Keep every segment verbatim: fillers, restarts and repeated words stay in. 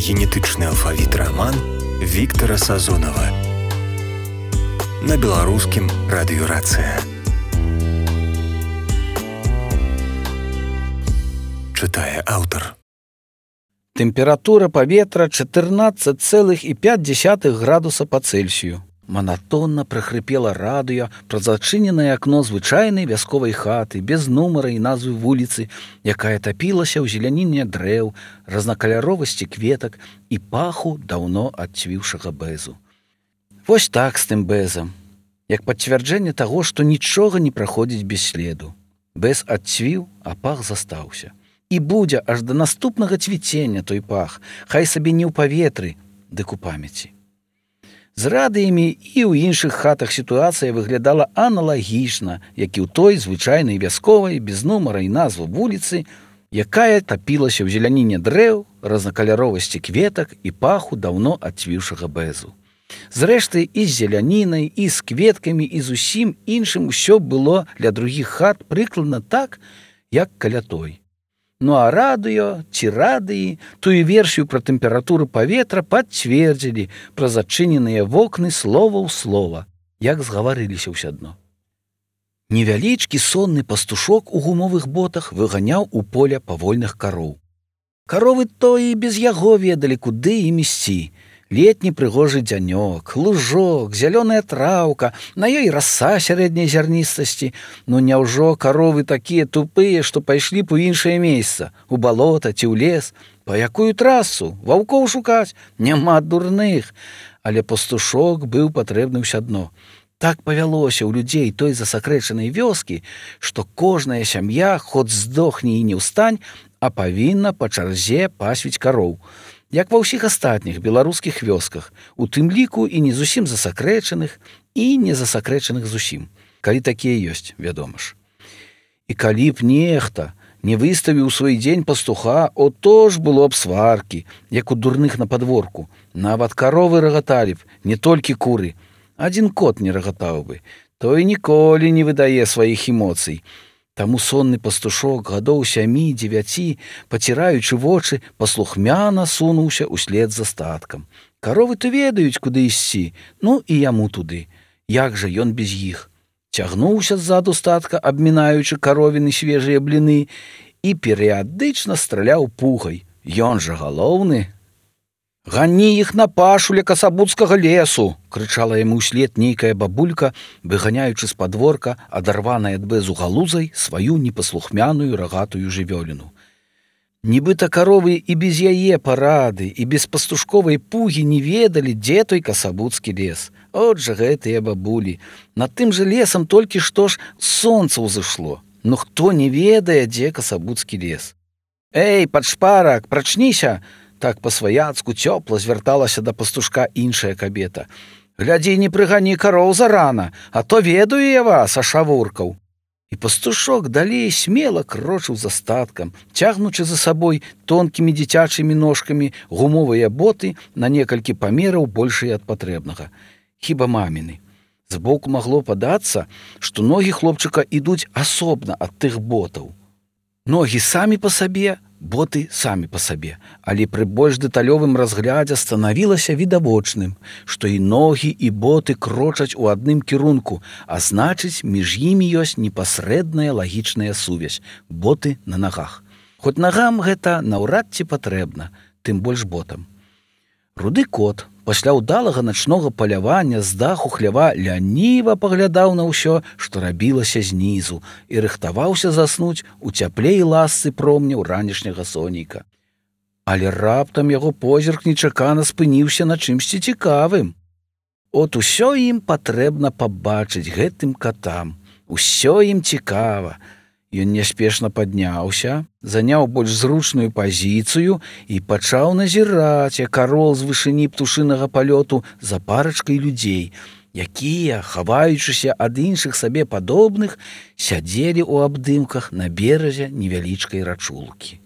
Генетычны алфавіт раман Віктара Сазонава на беларускім радыёрацыя. Чытае аўтар. Тэмпература паветра чатырнаццаць цэлых пяць дзесятых градуса па Цельсію. Манатонна прахрыпела радыё праз зачыненае акно звычайнай вясковай хаты, без нумара і назвы вуліцы, якая тапілася ў зеляніне дрэў, разнакаляровасці кветак і паху даўно адцвіўшага бэзу. Вось так з тым бэзам, як пацвярджэнне таго, што нічога не праходзіць без следу. Бэз адцвіў, а пах застаўся. І будзе аж да наступнага цвіцення той пах, хай сабе не ў паветры, дык у памяці. З радыямі і ў іншых хатах сітуацыя выглядала аналагічна, як і ў той звычайнай вясковай, без нумара і назвы вуліцы, якая тапілася ў зеляніне дрэў, разнакаляровасці кветак і паху даўно адцвіўшага бэзу. Зрэшты, і з зелянінай, і з кветкамі, і з усім іншым усё было для другіх хат прыкладна так, як каля той. Ну а радыё ці радыі тую версію пра тэмпературу паветра пацвердзілі пра зачыненыя вокны слова ў слова, як згаварыліся ўсядно. Невялічкі сонны пастушок у гумовых ботах выганяў у поля павольных кароў. Каровы то і без яго ведалі, куды ім ісці. Летні прыгожы дзянёк, лужок, зялёная траўка, на ёй раса сярэдняй зярністасці. Ну няўжо каровы такія тупыя, што пайшлі б у іншае месца, у балота ці ў лес? Па якую трасу? Ваўкоў шукаць? Няма дурных. Але пастушок быў патрэбны ўсядно. Так павялося ў людзей той засакрэчанай вёскі, што кожная сям'я, хоць здохне і не ўстань, а павінна па чарзе пасвіць кароў. Як ва ўсіх астатніх беларускіх вёсках, у тым ліку і не зусім засакрэчаных, і не засакрэчаных зусім, калі такія ёсць, вядома ж. І калі б нехта не выставіў свой дзень пастуха, ото ж было б сваркі, як у дурных на падворку. Нават каровы рагаталі б, не толькі куры. Адзін кот не рагатаў бы, той ніколі не выдае сваіх эмоцый. Таму сонны пастушок гадоў сямі-дзевяці, паціраючы вочы, паслухмяна сунуўся ўслед за статкам. Каровы то ведаюць, куды ісці, ну і яму туды. Як жа ён без іх? Цягнуўся ззаду статка, абмінаючы каровіны свежыя бліны, і перыядычна страляў пугай. Ён жа галоўны. «Гані іх на пашу ля касабуцкага лесу!» — крычала яму ўслед нейкая бабулька, выганяючы з падворка, адарванай ад бэзу галузай, сваю непаслухмяную рагатую жывёліну. Нібыта каровы і без яе парады, і без пастушковай пугі не ведалі, дзе той касабуцкі лес. От жа гэтыя бабулі. Над тым жа лесам толькі што ж сонца ўзышло. Ну хто не ведае, дзе касабуцкі лес? «Эй, падшпарак, прачніся!» Так па-сваяцку цёпла звярталася да пастушка іншая кабета. «Глядзі, не прыгані кароў зарана, а то ведаю я вас, ашавуркаў!» І пастушок далей смела крочыў за статкам, цягнучы за сабой тонкімі дзіцячымі ножкамі гумовыя боты на некалькі памераў большыя ад патрэбнага. Хіба маміны. Збоку магло падацца, што ногі хлопчыка ідуць асобна ад тых ботаў. Ногі самі па сабе, боты самі па сабе, але пры больш дэталёвым разглядзе станавілася відавочным, што і ногі, і боты крочаць у адным кірунку, а значыць, між імі ёсць непасрэдная лагічная сувязь – боты на нагах. Хоць нагам гэта наўрад ці патрэбна, тым больш ботам. Руды кот пасля ўдалага начнога палявання з даху хлява ляніва паглядаў на ўсё, што рабілася знізу, і рыхтаваўся заснуць у цяпле і ласцы промняў ранішняга сонейка. Але раптам яго позірк нечакана спыніўся на чымсьці цікавым. От усё ім патрэбна пабачыць гэтым катам. Усё ім цікава. Ён няспешна падняўся, заняў больш зручную пазіцыю і пачаў назіраць, як арол з вышыні птушынага палёту за парачкай людзей, якія, хаваючыся ад іншых сабе падобных, сядзелі ў абдымках на беразе невялічкай рачулкі.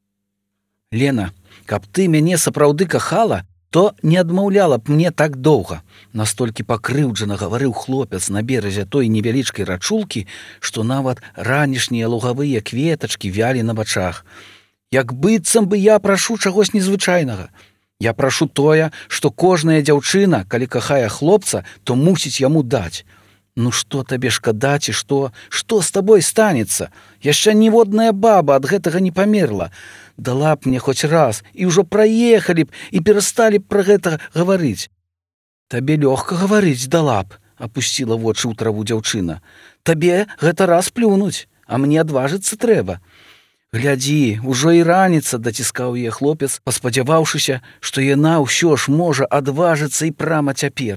«Лена, каб ты мяне сапраўды кахала, то не адмаўляла б мне так доўга», настолькі пакрыўджана гаварыў хлопец на беразе той невялічкай рачулкі, што нават ранішнія лугавыя кветачкі вялі на вачах. «Як быццам бы я прашу чагось незвычайнага. Я прашу тое, што кожная дзяўчына, калі кахае хлопца, то мусіць яму даць. Ну што табе шкада, ці што? Што з табой станецца? Яшчэ ніводная баба ад гэтага не памерла. Дала б мне хоць раз, і ўжо праехалі б, і перасталі б пра гэта гаварыць. Табе лёгка гаварыць, дала б, апусціла вочы ў траву дзяўчына. Табе гэта раз плюнуць, а мне адважыцца трэба. Глядзі, ужо і раніца, даціскаў яе хлопец, паспадзяваўшыся, што яна ўсё ж можа адважыцца і прама цяпер.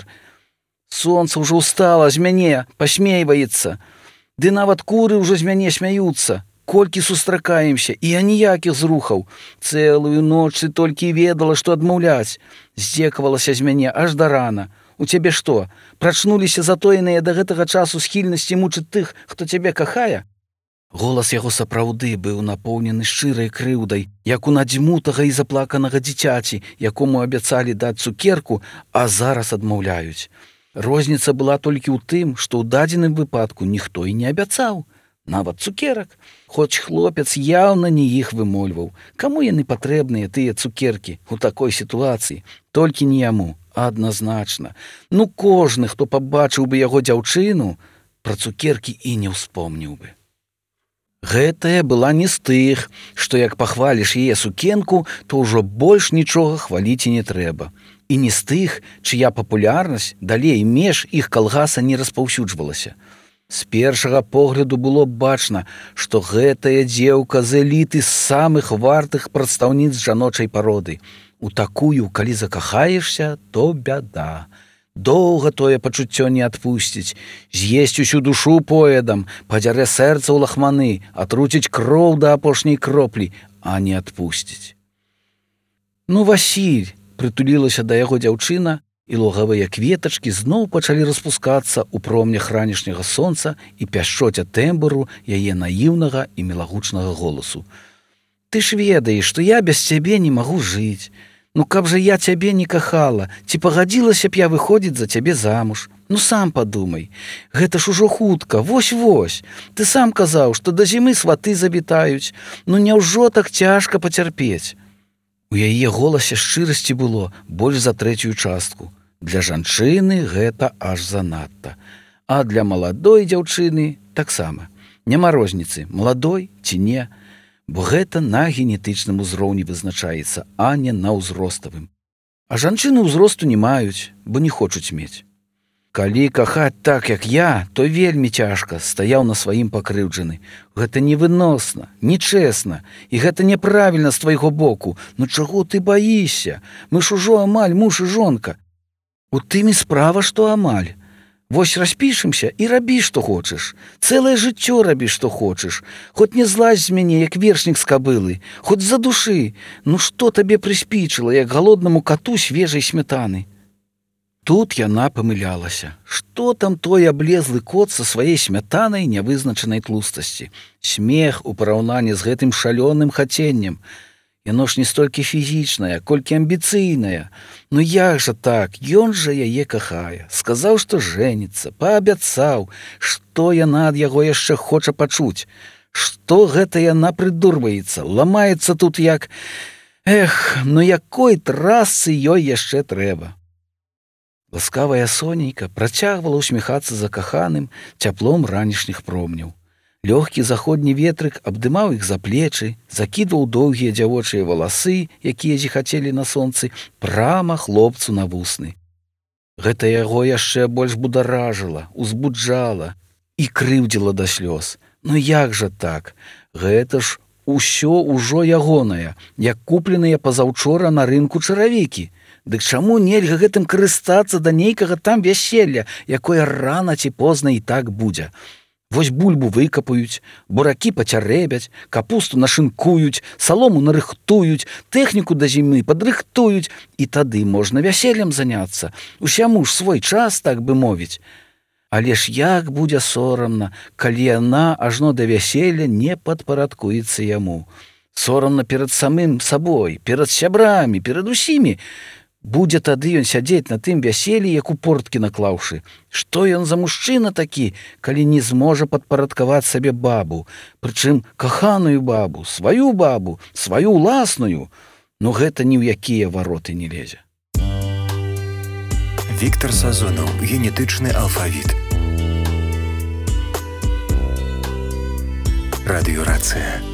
Сонца ўжо ўстала з мяне, пасмейваецца. Ды нават куры ўжо з мяне смяюцца. Колькі сустракаемся, і аніякіх зрухаў. Цэлую ноч ты толькі ведала, што адмаўляць. Здзекавалася з мяне аж да рана. У цябе што, прачнуліся затоеныя да гэтага часу схільнасці мучыць тых, хто цябе кахае? Голас яго сапраўды быў напоўнены шчырай крыўдай, як у надзьмутага і заплаканага дзіцяці, якому абяцалі даць цукерку, а зараз адмаўляюць. Розніца была толькі ў тым, што ў дадзеным выпадку ніхто і не абяцаў. Нават цукерак, хоць хлопец яўна не іх вымольваў. Каму яны патрэбныя, тыя цукеркі, у такой сітуацыі? Толькі не яму, адназначна. Ну, кожны, хто пабачыў бы яго дзяўчыну, пра цукеркі і не ўспомніў бы. Гэтая была не з тых, што як пахваліш яе сукенку, то ўжо больш нічога хваліць і не трэба. І не з тых, чыя папулярнасць далей меж іх калгаса не распаўсюджвалася. З першага погляду было бачна, што гэтая дзеўка з эліты з самых вартых прадстаўніц жаночай пароды. У такую, калі закахаешся, то бяда. Доўга тое пачуццё не адпусціць, з'есць усю душу поедам, падзярэ сэрца ў лахманы, атруціць кроў да апошняй кроплі, а не адпусціць. Ну, Васіль, прытулілася да яго дзяўчына, і логавыя кветачкі зноў пачалі распускацца ў промнях ранішняга сонца і пяшчоць ад тэмбру яе наіўнага і мілагучнага голасу. Ты ж ведаеш, што я без цябе не магу жыць. Ну, каб жа я цябе не кахала, ці пагадзілася б я выходзіць за цябе замуж? Ну, сам падумай. Гэта ж ужо хутка, вось-вось. Ты сам казаў, што да зімы сваты завітаюць. Ну, няўжо так цяжка пацярпець? У яе голасе шчырасці было больш за трэцюю частку. Для жанчыны гэта аж занадта. А для маладой дзяўчыны таксама. Няма розніцы, маладой ці не. Бо гэта на генетычным узроўні вызначаецца, а не на ўзроставым. А жанчыны ўзросту не маюць, бо не хочуць мець. Калі кахаць так, як я, то вельмі цяжка, стаяў на сваім пакрыўджаны. Гэта невыносна, нечэсна, і гэта няправільна з твайго боку. Ну чаго ты баішся? Мы ж ужо амаль муж і жонка. У тым і справа, што амаль. Вось распішымся і рабі, што хочаш. Цэлае жыццё рабі, што хочаш. Хоць не злазь з мяне, як вершнік з кабылы. Хоць задушы. Ну што табе прыспічыла, як галоднаму кату свежай смятаны? Тут яна памылялася. Што там той аблезлы кот са сваей смятанай нявызначанай тлустасці? Смех у параўнанні з гэтым шалёным хаценнем. Яно ж не столькі фізічнае, колькі амбіцыйнае. Ну як жа так, ён жа яе кахае. Сказаў, што жэніцца, паабяцаў, што яна ад яго яшчэ хоча пачуць. Што гэта яна прыдурваецца, ламаецца тут як... Эх, ну якой трасцы ёй яшчэ трэба. Ласкавая сонейка працягвала ўсміхацца закаханым цяплом ранішніх промняў. Лёгкі заходні ветрык абдымаў іх за плечы, закідваў доўгія дзявочыя валасы, якія зіхацелі на сонцы, прама хлопцу на вусны. Гэта яго яшчэ больш бударажыла, узбуджала і крыўдзіла да слёз. Ну як жа так? Гэта ж усё ўжо ягонае, як купленыя пазаўчора на рынку чаравікі. Дык чаму нельга гэтым карыстацца да нейкага там вяселля, якое рана ці позна і так будзе? Вось бульбу выкапаюць, буракі пацярэбяць, капусту нашынкуюць, салому нарыхтуюць, тэхніку да зімы падрыхтуюць, і тады можна вяселлем заняцца. Усяму ж свой час, так бы мовіць. Але ж як будзе сорамна, калі яна ажно да вяселля не падпарадкуецца яму. Сорамна перад самым сабой, перад сябрамі, перад усімі. Будзе тады ён сядзець на тым вяселлі, як у порткі наклаўшы. Што ён за мужчына такі, калі не зможа падпарадкаваць сабе бабу, прычым каханую бабу, сваю бабу, сваю ўласную? Ну гэта ні ў якія вароты не лезе. Віктар Сазонаў. Генетычны алфавіт. Радыёрацыя.